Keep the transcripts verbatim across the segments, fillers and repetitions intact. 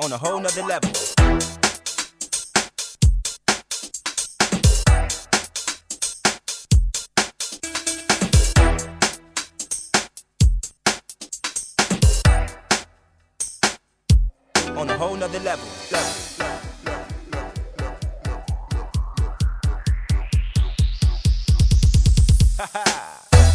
on a whole nother level. On a whole nother level, level. Ha ha.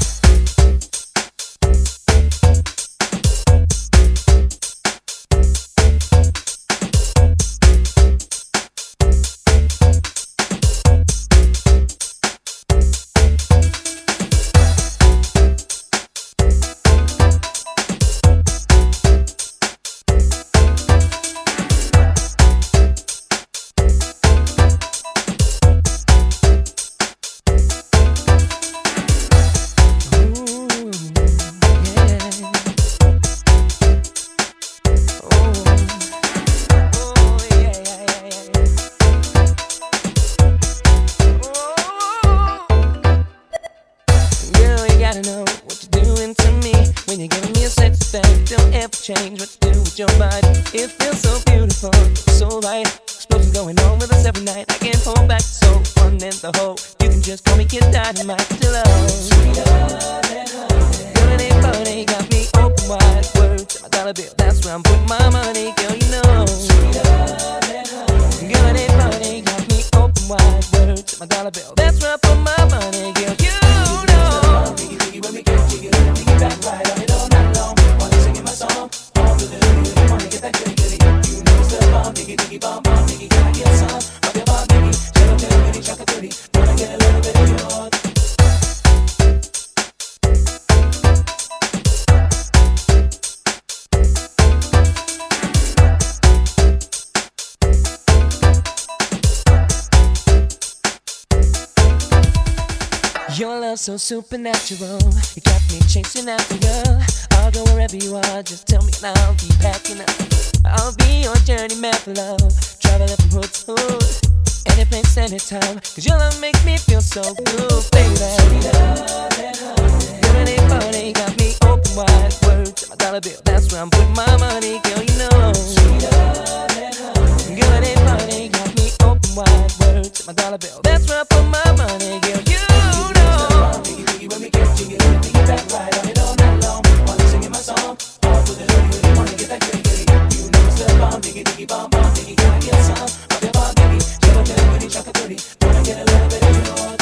Change what to do with your body. It feels so beautiful, so right. Explosions going on with us every night. I can't hold back, so one in the hole. You can just call me Kid Dynamite. Still love, sweeter than honey. Girl, it ain't funny, got me open wide. Word to my dollar bill, that's where I'm putting my money. Girl, you know, sweeter than honey. Girl, it ain't funny, got me open wide. Word to my dollar bill, that's where I put my money. Girl, you know. Biggie, biggie, when we get jiggy, biggie back right on it all night long. While you're singing my song. That goody goody, you know it's the bomb, diggy diggy bomb bomb, diggy, can I get some? Pop your bomb, diggy, shut up, little bitty, chocolate dirty. Wanna get a little bit of yours? Your love's so supernatural, you got me chasing after you. I'll go wherever you are, just tell me and I'll be packing up. I'll be your journey map for love, traveling from hood to hood, any place, anytime. Cause your love makes me feel so good, baby. Sweeter than honey. Girl, it ain't funny, got me open wide. Word to my dollar bill, that's where I'm putting my money. Girl, you know. Sweeter than honey. Girl, it ain't funny, got me open wide. Word to my dollar bill, that's where I put my money. Girl, you know. Biggie, biggie, when we get jiggy, biggie back right on it all night long. Singing my song, all for the hoodie, hoodie, wanna get that goody goody. You know it's the bomb, diggy diggy bomb bomb, diggy, can I get some? Pop your bomb, diggy, shut up, little bitty, chocolate dirty. Wanna get a little bit of yours?